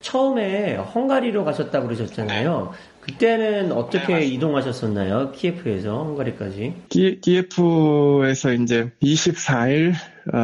처음에 헝가리로 가셨다고 그러셨잖아요. 그때는 어떻게 맞습니다. 이동하셨었나요? 키예프에서 헝가리까지. 키예프에서 이제 24일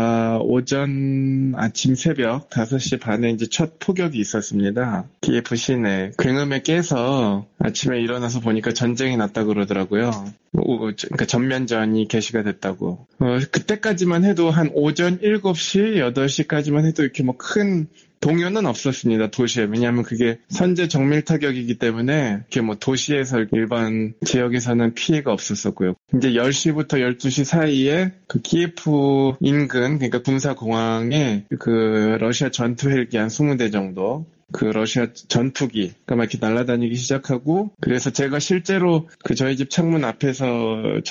오전 아침 새벽 5시 반에 이제 첫 폭격이 있었습니다. 키예프 시내. 굉음에 깨서 아침에 일어나서 보니까 전쟁이 났다 그러더라고요. 그러니까 전면전이 개시가 됐다고. 그때까지만 해도 한 오전 7시, 8시까지만 해도 이렇게 뭐 큰 동요는 없었습니다, 도시에. 왜냐하면 그게 선제 정밀 타격이기 때문에 이렇게 뭐 도시에서 일반 지역에서는 피해가 없었었고요. 이제 10시부터 12시 사이에 그 키예프 인근, 그러니까 군사공항에 그 러시아 전투 헬기 한 20대 정도, 그 러시아 전투기가 막 이렇게 날아다니기 시작하고, 그래서 제가 실제로 그 저희 집 창문 앞에서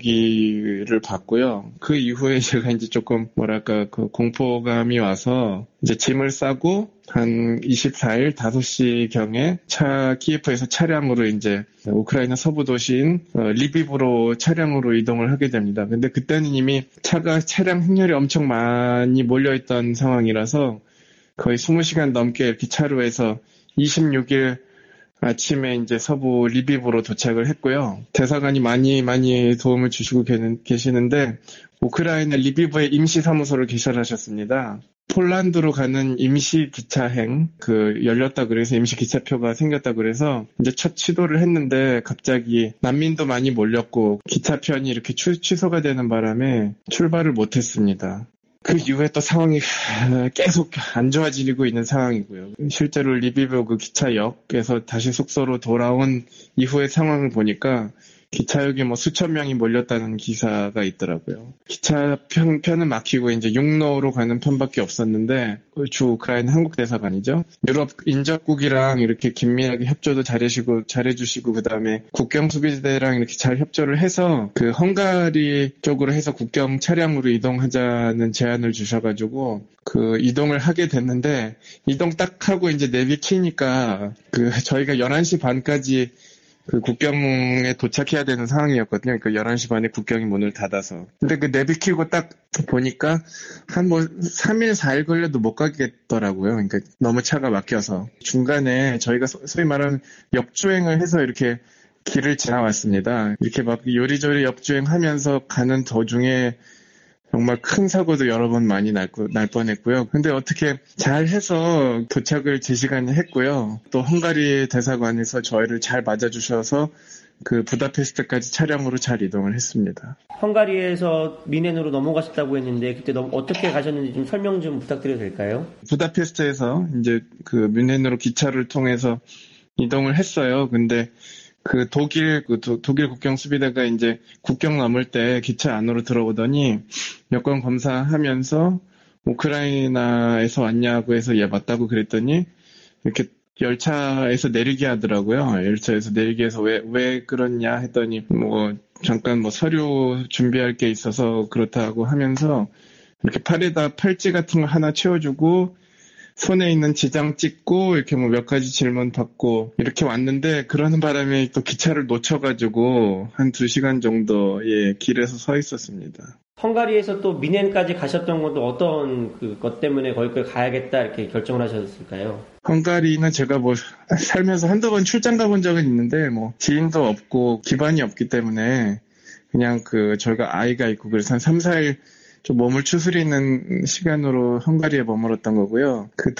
전투기를 봤고요. 그 이후에 제가 이제 조금 뭐랄까 그 공포감이 와서 이제 짐을 싸고 한 24일 5시경에 키예프에서 차량으로 이제 우크라이나 서부 도시인 리비브로 차량으로 이동을 하게 됩니다. 근데 그때는 이미 차량 행렬이 엄청 많이 몰려있던 상황이라서 거의 20시간 넘게 이렇게 차로해서 26일 아침에 이제 서부 리비브로 도착을 했고요. 대사관이 많이 도움을 주시고 계시는데 우크라이나 리비브의 임시사무소를 개설하셨습니다. 폴란드로 가는 임시 기차행 열렸다 그래서 임시 기차표가 생겼다 그래서 이제 첫 시도를 했는데 갑자기 난민도 많이 몰렸고 기차편이 이렇게 취소가 되는 바람에 출발을 못했습니다. 그 이후에 또 상황이 계속 안 좋아지고 있는 상황이고요. 실제로 리비브 그 기차역에서 다시 숙소로 돌아온 이후의 상황을 보니까 기차역에 뭐 수천 명이 몰렸다는 기사가 있더라고요. 기차편은 막히고 이제 육로로 가는 편밖에 없었는데 주 우크라이나 한국 대사관이죠. 유럽 인접국이랑 이렇게 긴밀하게 협조도 잘해주시고 그다음에 국경 수비대랑 이렇게 잘 협조를 해서 그 헝가리 쪽으로 해서 국경 차량으로 이동하자는 제안을 주셔가지고 그 이동을 하게 됐는데 이동 딱 하고 이제 내비 키니까 그 저희가 11시 반까지 그 국경에 도착해야 되는 상황이었거든요. 그러니까 11시 반에 국경이 문을 닫아서. 근데 그 내비 키고 딱 보니까 한 3일, 4일 걸려도 못 가겠더라고요. 그러니까 너무 차가 막혀서. 중간에 저희가 소위 말하는 역주행을 해서 이렇게 길을 지나왔습니다. 이렇게 막 요리조리 역주행하면서 가는 도중에 정말 큰 사고도 여러 번 많이 날 뻔했고요. 근데 어떻게 잘 해서 도착을 제 시간에 했고요. 또 헝가리 대사관에서 저희를 잘 맞아주셔서 그 부다페스트까지 차량으로 잘 이동을 했습니다. 헝가리에서 미넨으로 넘어가셨다고 했는데 그때 어떻게 가셨는지 좀 설명 좀 부탁드려도 될까요? 부다페스트에서 이제 그 뮌헨으로 기차를 통해서 이동을 했어요. 근데 그 독일 국경 수비대가 이제 국경 넘을 때 기차 안으로 들어오더니 여권 검사하면서 우크라이나에서 왔냐고 해서 예 맞다고 그랬더니 이렇게 열차에서 내리게 하더라고요. 열차에서 내리게 해서 왜 그렇냐 했더니 뭐 잠깐 뭐 서류 준비할 게 있어서 그렇다고 하면서 이렇게 팔에다 팔찌 같은 거 하나 채워주고 손에 있는 지장 찍고 이렇게 뭐 몇 가지 질문 받고 이렇게 왔는데 그러는 바람에 또 기차를 놓쳐가지고 한 2시간 정도 길에서 서 있었습니다. 헝가리에서 또 미넨까지 가셨던 것도 어떤 것 때문에 거기까지 가야겠다 이렇게 결정을 하셨을까요? 헝가리는 제가 뭐 살면서 한두 번 출장 가본 적은 있는데 뭐 지인도 없고 기반이 없기 때문에 그냥 저희가 아이가 있고 그래서 한 3, 4일 좀 몸을 추스리는 시간으로 헝가리에 머물렀던 거고요. 그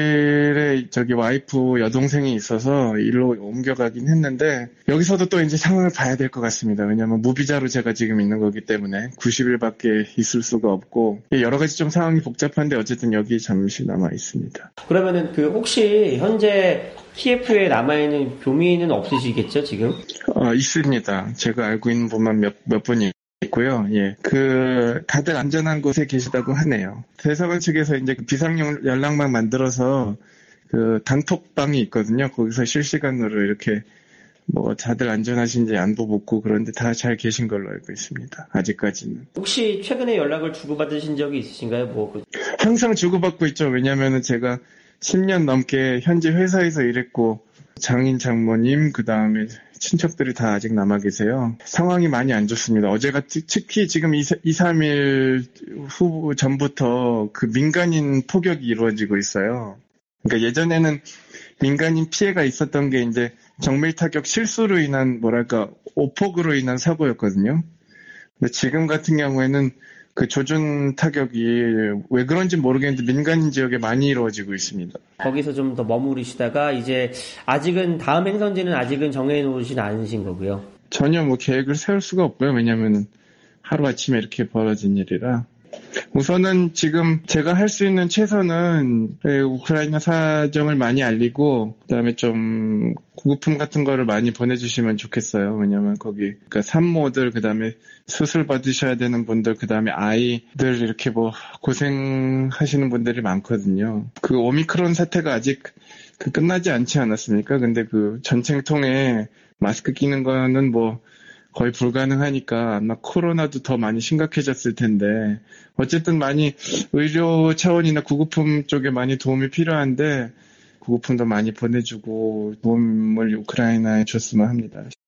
독일에 와이프 여동생이 있어서 일로 옮겨가긴 했는데 여기서도 또 이제 상황을 봐야 될 것 같습니다. 왜냐하면 무비자로 제가 지금 있는 거기 때문에 90일밖에 있을 수가 없고 여러 가지 좀 상황이 복잡한데 어쨌든 여기 잠시 남아 있습니다. 그러면은 혹시 현재 키예프에 남아있는 교민은 없으시겠죠 지금? 있습니다. 제가 알고 있는 분만 몇 분이 있고요. 다들 안전한 곳에 계시다고 하네요. 대사관 측에서 이제 비상용 연락망 만들어서 단톡방이 있거든요. 거기서 실시간으로 이렇게 뭐 다들 안전하신지 안부 묻고 그런데 다 잘 계신 걸로 알고 있습니다. 아직까지는. 혹시 최근에 연락을 주고받으신 적이 있으신가요? 항상 주고받고 있죠. 왜냐면은 제가 10년 넘게 현지 회사에서 일했고 장인 장모님 그다음에 친척들이 다 아직 남아 계세요. 상황이 많이 안 좋습니다. 어제가 특히 지금 2, 3일 전부터 그 민간인 폭격이 이루어지고 있어요. 그러니까 예전에는 민간인 피해가 있었던 게 이제 정밀 타격 실수로 인한 뭐랄까 오폭으로 인한 사고였거든요. 근데 지금 같은 경우에는 그 조준 타격이 왜 그런지 모르겠는데 민간인 지역에 많이 이루어지고 있습니다. 거기서 좀 더 머무르시다가 이제 아직은 다음 행선지는 아직은 정해 놓으진 않으신 거고요. 전혀 뭐 계획을 세울 수가 없고요. 왜냐면은 하루아침에 이렇게 벌어진 일이라. 우선은 지금 제가 할 수 있는 최선은 우크라이나 사정을 많이 알리고 그다음에 좀 구급품 같은 거를 많이 보내주시면 좋겠어요. 왜냐면 거기 그러니까 산모들 그다음에 수술 받으셔야 되는 분들 그다음에 아이들 이렇게 뭐 고생하시는 분들이 많거든요. 그 오미크론 사태가 아직 끝나지 않지 않았습니까? 근데 그 전쟁통에 마스크 끼는 거는 뭐 거의 불가능하니까 아마 코로나도 더 많이 심각해졌을 텐데 어쨌든 많이 의료 차원이나 구급품 쪽에 많이 도움이 필요한데 구급품도 많이 보내주고 도움을 우크라이나에 줬으면 합니다.